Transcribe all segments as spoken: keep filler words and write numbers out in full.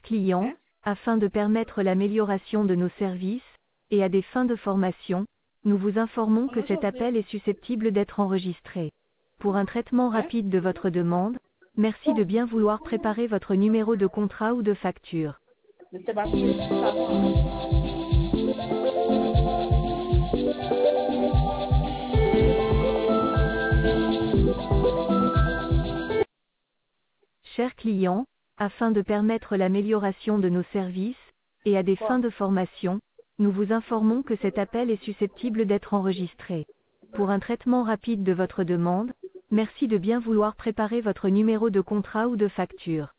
client, afin de permettre l'amélioration de nos services, et à des fins de formation, nous vous informons que cet appel est susceptible d'être enregistré. Pour un traitement rapide de votre demande, merci de bien vouloir préparer votre numéro de contrat ou de facture. Chers clients, afin de permettre l'amélioration de nos services, et à des fins de formation, nous vous informons que cet appel est susceptible d'être enregistré. Pour un traitement rapide de votre demande, merci de bien vouloir préparer votre numéro de contrat ou de facture.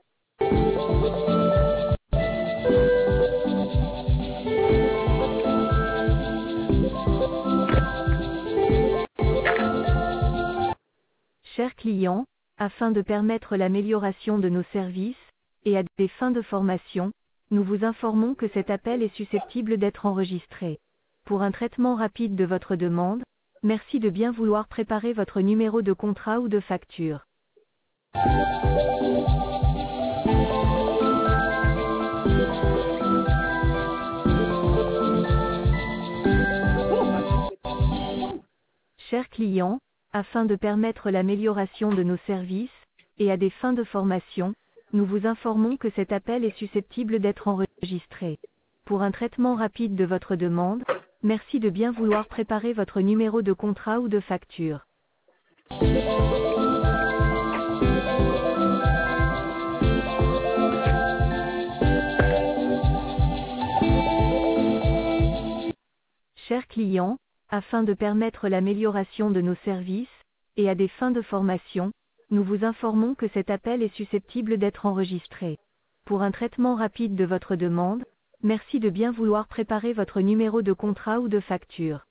Chers clients, afin de permettre l'amélioration de nos services, et à des fins de formation, nous vous informons que cet appel est susceptible d'être enregistré. Pour un traitement rapide de votre demande, merci de bien vouloir préparer votre numéro de contrat ou de facture. Chers clients, afin de permettre l'amélioration de nos services, et à des fins de formation, nous vous informons que cet appel est susceptible d'être enregistré. Pour un traitement rapide de votre demande, merci de bien vouloir préparer votre numéro de contrat ou de facture. Chers clients, afin de permettre l'amélioration de nos services, et à des fins de formation, nous vous informons que cet appel est susceptible d'être enregistré. Pour un traitement rapide de votre demande, merci de bien vouloir préparer votre numéro de contrat ou de facture.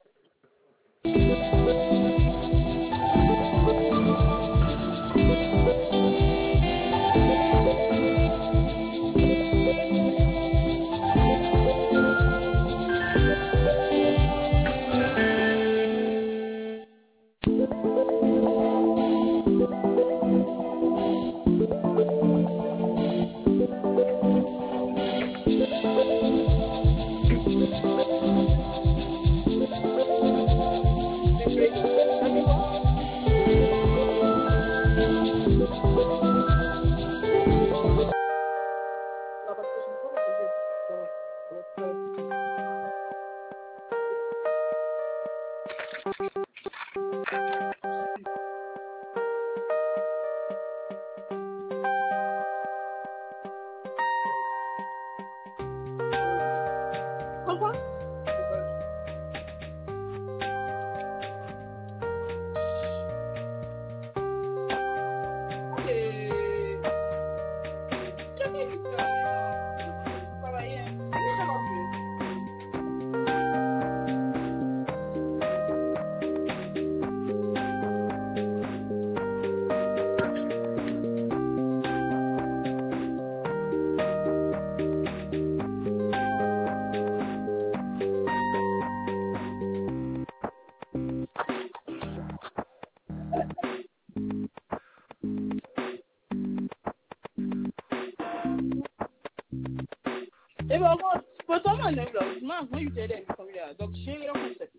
Et ben, pour toi, moi, là, moi, moi, je t'ai dit, comme ça. Donc, j'ai le concept.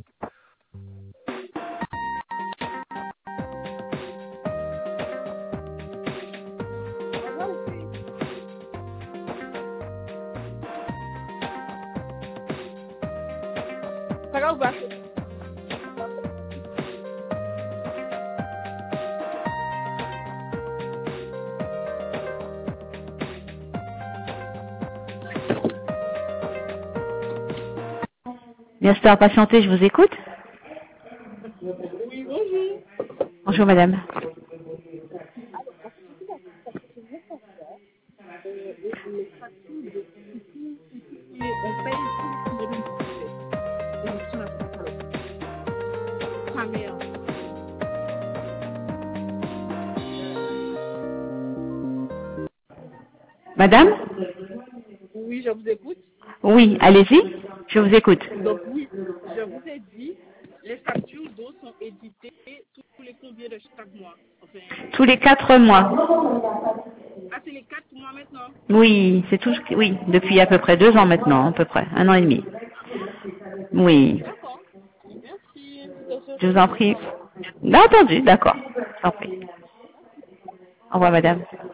Ça va ou pas? Merci d'avoir patienté, je vous écoute. Oui, bonjour. Bonjour madame. On paye tout le monde. Sa mère. Madame? Oui, je vous écoute. Oui, allez-y, je vous écoute. Donc oui, je vous ai dit, les factures d'eau sont éditées tous les combien de chaque mois. Enfin, Tous les quatre mois. ah, c'est les quatre mois maintenant. Oui, c'est tout. ce- Oui, depuis à peu près deux ans maintenant, à peu près un an et demi. Oui, D'accord. Merci. Félicitations je pour vous en votre prie. temps. Bien entendu, d'accord. Je vous en prie. Au revoir, madame.